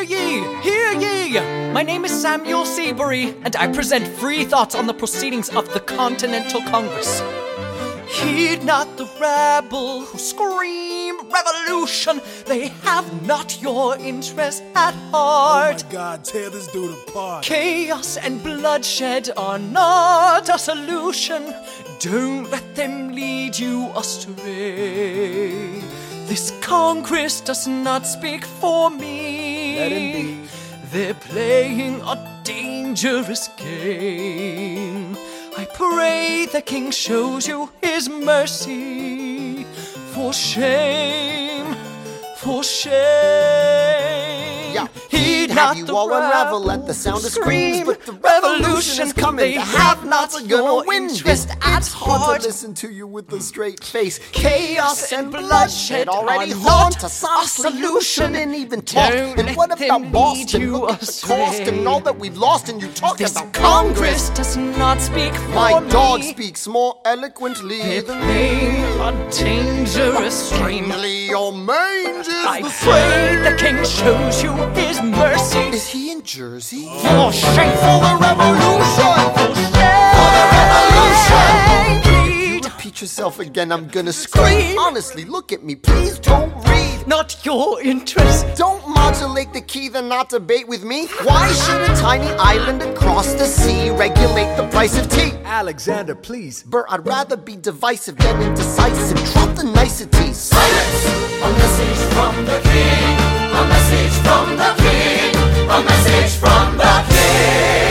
Hear ye! My name is Samuel Seabury, and I present free thoughts on the proceedings of the Continental Congress. Heed not the rabble who scream revolution. They have not your interest at heart. Oh my God, tear this dude apart. Chaos and bloodshed are not a solution. Don't let them lead you astray. This Congress does not speak for me. Let him be. They're playing a dangerous game. I pray the King shows you his mercy. For shame, for shame. Yeah, Heed have not you the all unravel rabble at the sound of scream, screams, but the revolution is coming. They The have not have-nots are your gonna win. interest at It's hard heart. to listen to you with a straight face. Chaos and bloodshed already are haunt not us. a Honestly, you solution. shouldn't even talk. Don't And what let about them Boston? lead you Look at the astray. cost and all that we've lost, and you talk This about Congress does not speak for My me. dog speaks more eloquently They're than playing a dangerous game. Strangely, your mange is I the pray same. the King shows you his mercy. Is he in Jersey? For shame, For the revolution! for shame, For the revolution! Heed You repeat yourself again, I'm gonna scream. Honestly, look at me, please don't read. not your interest. Don't modulate the key, then not debate with me. Why should a tiny island across the sea regulate the price of tea? Alexander, please. Bert, I'd rather be divisive than indecisive. Drop the niceties. Silence! A message from the king. A message from the king. A message from the king.